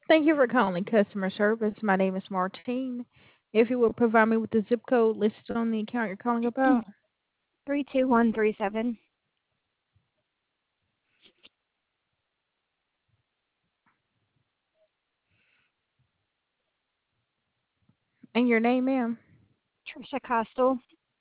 Thank you for calling customer service. My name is Martine. If you will provide me with the zip code listed on the account you're calling about 32137. and your name, ma'am. Trisha Costal.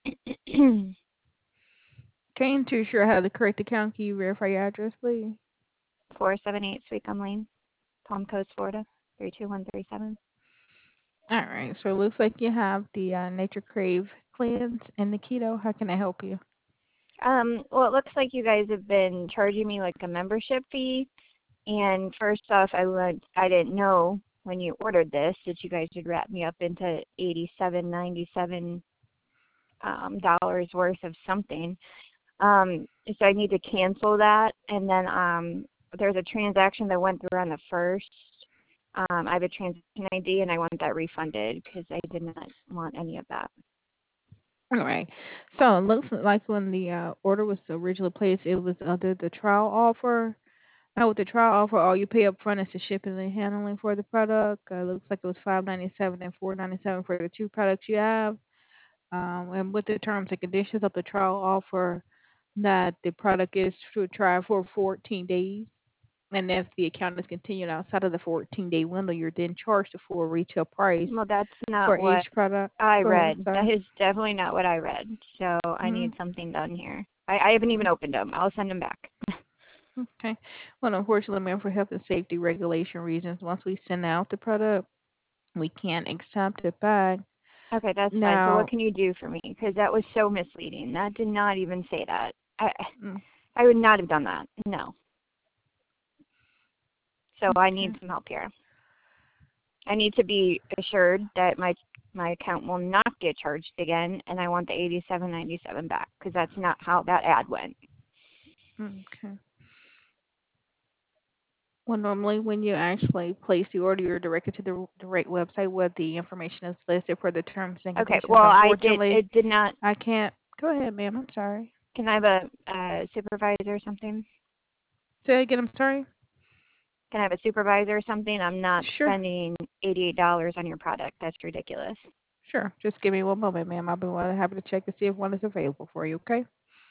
Came to sure I have the correct account. Can you verify your address, please? 478 Sweetgum Lane, Palm Coast, Florida. 32137. All right. So it looks like you have the Nature Crave cleanse and the keto. How can I help you? Well, it looks like you guys have been charging me like a membership fee. And first off, I didn't know when you ordered this that you guys would wrap me up into 87.97 dollars worth of something. So I need to cancel that, and then there's a transaction that went through on the first. I have a transaction ID, and I want that refunded because I did not want any of that. All right. So it looks like when the order was originally placed, it was under the trial offer. Now with the trial offer, all you pay up front is the shipping and handling for the product. Looks like it was $5.97 and $4.97 for the two products you have. And with the terms and conditions of the trial offer, that the product is to try for 14 days. And if the account is continued outside of the 14-day window, you're then charged the full retail price Well, that's not for each what product. I Go ahead, I'm read. That sorry. is definitely not what I read. So I Mm-hmm. need something done here. I haven't even opened them. I'll send them back. Okay. Well, unfortunately, ma'am, for health and safety regulation reasons, once we send out the product, we can't accept it back. Okay, that's fine. So what Now, can you do for me? Because that was so misleading. That did not even say that. mm, I would not have done that. No. So I need okay. some help here. I need to be assured that my account will not get charged again, and I want the 87.97 back because that's not how that ad went. Okay. Well, normally when you actually place the order, you're directed to the right website where the information is listed for the terms and Okay, conditions. well I did. Unfortunately, It did not. I can't. Go ahead, ma'am. I'm sorry. Can I have a supervisor or something? Say again. I'm sorry. Can I have a supervisor or something? I'm not Sure. spending $88 on your product. That's ridiculous. Sure. Just give me one moment, ma'am. I'll be more than happy to check to see if one is available for you. Okay.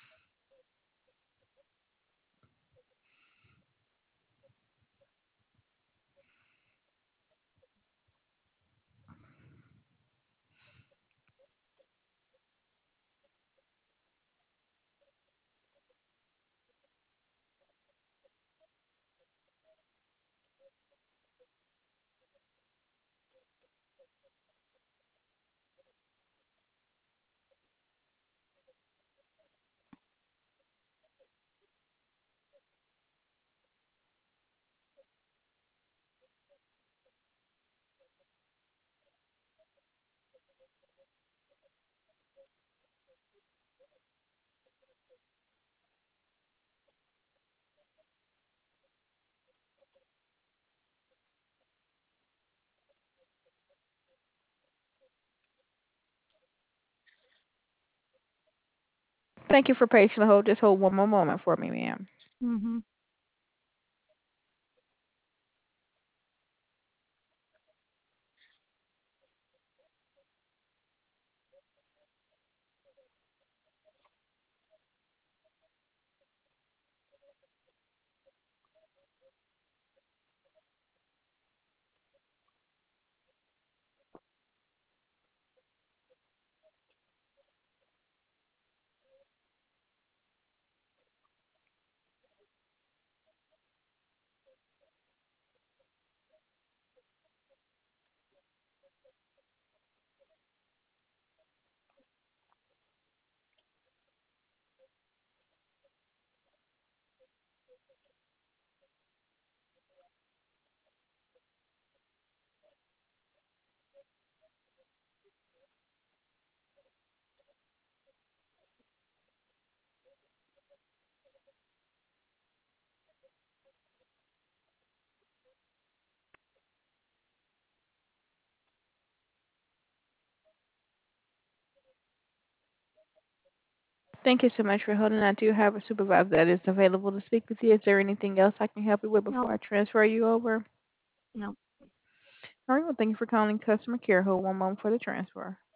Thank you for patiently hold. Just hold one more moment for me, ma'am. Mhm. Thank you so much for holding. I do have a supervisor that is available to speak with you. Is there anything else I can help you with before Nope. I transfer you over? Nope. All right, well, thank you for calling customer care. Hold one moment for the transfer.